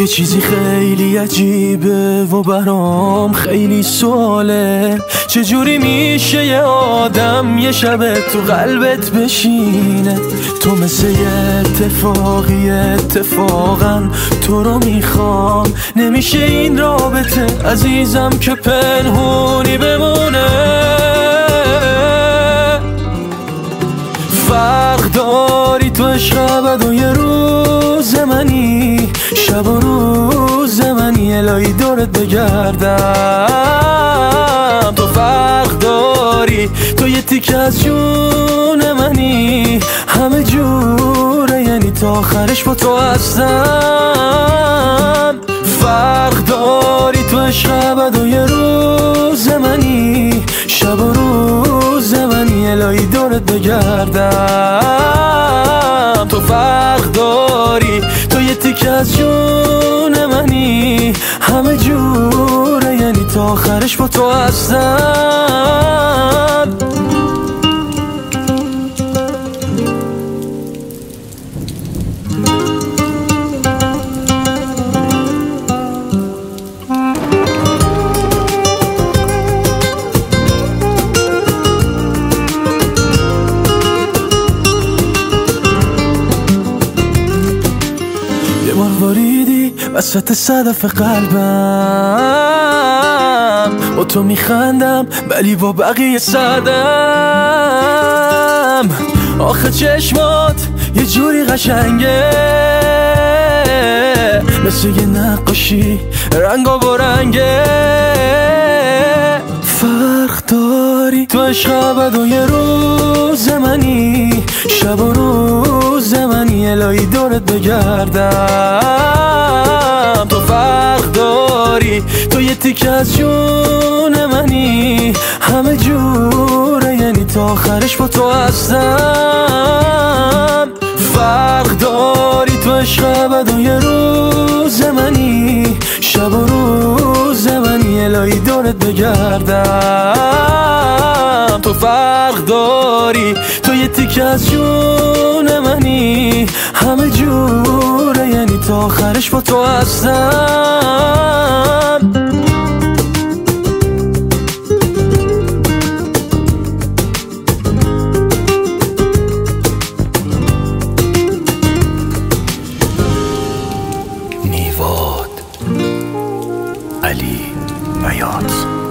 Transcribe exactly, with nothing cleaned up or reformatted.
یه چیزی خیلی عجیبه و برام خیلی سواله، چجوری میشه یه آدم یه شب تو قلبت بشینه؟ تو مثل یه اتفاقی اتفاقا تو رو میخوام، نمیشه این رابطه عزیزم که پنهونی بمونه. فرق داری تو عشق ابد و یه روز منی، شب و روز منی، الهی دورت بگردم. تو فرق داری، تو یه تیکه از جون منی، همه جوره یعنی تا آخرش با تو هستم. فرق داری تو عشق ابد و یه روز منی، شب و روز منی، الهی دورت بگردم. تو فرق داری، تو یه تیکه از جون منی، همه جوره یعنی تا آخرش با تو هستم. مروریدی وسط صدف قلبم، با تو میخندم ولی با بقیه سردم. آخه چشمات یه جوری قشنگه، مثل یه نقاشی رنگا با رنگه. فرق داری تو عشق ابد و یه روز منی، شب و روز منی، الهی دورت بگردم. تو فرق داری، تو یه تیکه از جون منی، همه جوره یعنی تا آخرش با تو هستم. فرق داری تو عشق ابد و یه روز منی، شب و روز منی، الهی دورت بگردم. تو فرق داری، تو یه تیکه از جون منی، همه جوره یعنی تا آخرش با تو هستم. نیواد علی بیات.